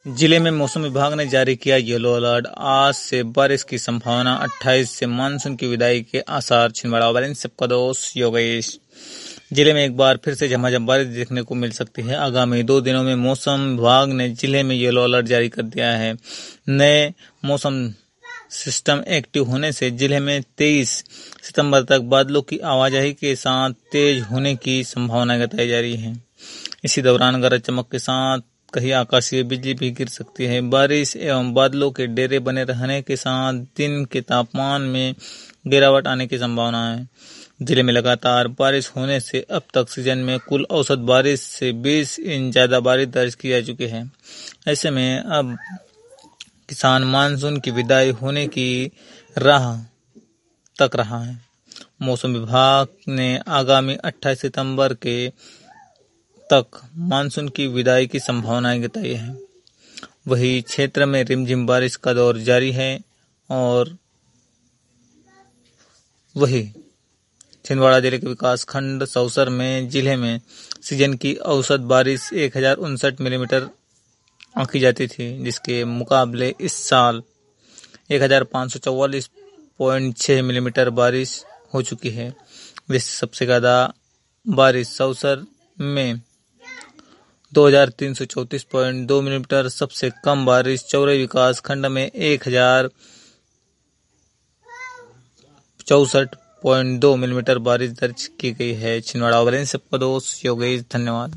जिले में मौसम विभाग ने जारी किया येलो अलर्ट। आज से बारिश की संभावना। 28 से मानसून की विदाई के आसार। छिंदवाड़ा वाले सबका दोस्त योगेश। जिले में एक बार फिर से झमाझम बारिश देखने को मिल सकती है। आगामी 2 दिनों में मौसम विभाग ने जिले में येलो अलर्ट जारी कर दिया है। नए मौसम सिस्टम एक्टिव होने से जिले में 23 सितंबर तक बादलों की आवाजाही के साथ तेज होने की संभावना बताई जा रही है। इसी दौरान गरज चमक के साथ कहीं आकाशीय बिजली भी गिर सकती है। बारिश एवं बादलों के डेरे बने रहने के साथ दिन के तापमान में गिरावट आने की संभावना है। जिले में लगातार बारिश होने से अब तक सीजन में कुल औसत बारिश से 20 इंच ज्यादा बारिश दर्ज की जा चुकी है। ऐसे में अब किसान मानसून की विदाई होने की राह तक रहा है। मौसम विभाग ने आगामी 28 सितंबर के तक मानसून की विदाई की संभावनाएं जताई है। वही क्षेत्र में रिमझिम बारिश का दौर जारी है और वही छिंदवाड़ा जिले के विकास खंड सौसर में जिले में सीजन की औसत बारिश 1059 मिलीमीटर आंकी जाती थी, जिसके मुकाबले इस साल 1544.6 मिलीमीटर बारिश हो चुकी है। जिससे सबसे ज्यादा बारिश सौसर में 2334.2 मिलीमीटर, सबसे कम बारिश चौरई विकास खंड में 1064.2 मिलीमीटर बारिश दर्ज की गई है। छिंदवाड़ा वाले सबका दोस्त योगेश। धन्यवाद।